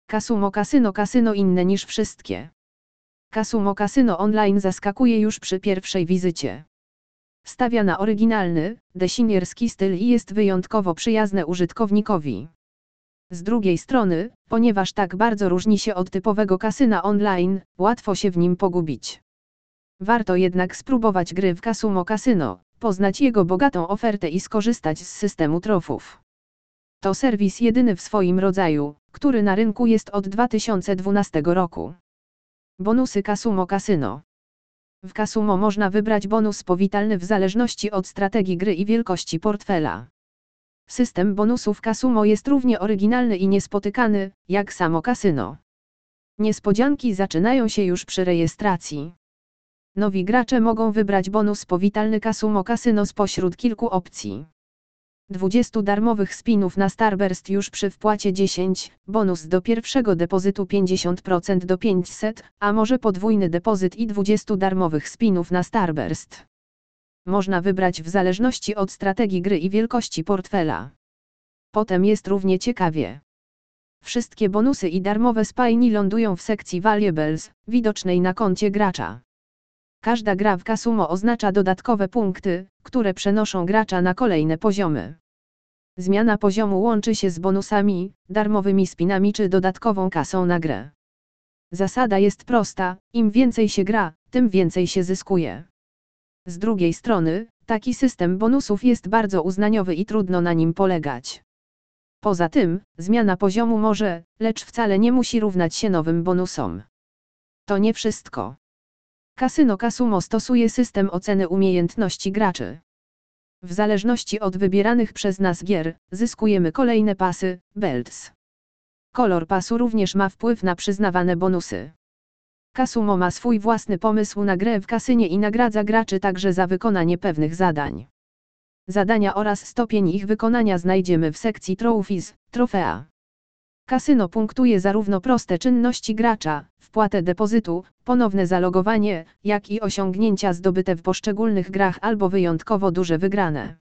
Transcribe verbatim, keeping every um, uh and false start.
Kasumo Kasyno Kasyno inne niż wszystkie. Kasumo Kasyno Online zaskakuje już przy pierwszej wizycie. Stawia na oryginalny, designerski styl i jest wyjątkowo przyjazne użytkownikowi. Z drugiej strony, ponieważ tak bardzo różni się od typowego kasyna online, łatwo się w nim pogubić. Warto jednak spróbować gry w Kasumo Kasyno, poznać jego bogatą ofertę i skorzystać z systemu trofów. To serwis jedyny w swoim rodzaju, który na rynku jest od dwa tysiące dwunastego roku. Bonusy Kasumo Kasyno. W Kasumo można wybrać bonus powitalny w zależności od strategii gry i wielkości portfela. System bonusów Kasumo jest równie oryginalny i niespotykany, jak samo kasyno. Niespodzianki zaczynają się już przy rejestracji. Nowi gracze mogą wybrać bonus powitalny Kasumo Kasyno spośród kilku opcji. dwadzieścia darmowych spinów na Starburst już przy wpłacie dziesięć, bonus do pierwszego depozytu pięćdziesiąt procent do pięćset, a może podwójny depozyt i dwadzieścia darmowych spinów na Starburst. Można wybrać w zależności od strategii gry i wielkości portfela. Potem jest równie ciekawie. Wszystkie bonusy i darmowe spiny lądują w sekcji Valuables, widocznej na koncie gracza. Każda gra w Kasumo oznacza dodatkowe punkty, które przenoszą gracza na kolejne poziomy. Zmiana poziomu łączy się z bonusami, darmowymi spinami czy dodatkową kasą na grę. Zasada jest prosta, im więcej się gra, tym więcej się zyskuje. Z drugiej strony, taki system bonusów jest bardzo uznaniowy i trudno na nim polegać. Poza tym, zmiana poziomu może, lecz wcale nie musi równać się nowym bonusom. To nie wszystko. Kasyno Kasumo stosuje system oceny umiejętności graczy. W zależności od wybieranych przez nas gier, zyskujemy kolejne pasy, belts. Kolor pasu również ma wpływ na przyznawane bonusy. Kasumo ma swój własny pomysł na grę w kasynie i nagradza graczy także za wykonanie pewnych zadań. Zadania oraz stopień ich wykonania znajdziemy w sekcji Trophies, trofea. Kasyno punktuje zarówno proste czynności gracza, wpłatę depozytu, ponowne zalogowanie, jak i osiągnięcia zdobyte w poszczególnych grach albo wyjątkowo duże wygrane.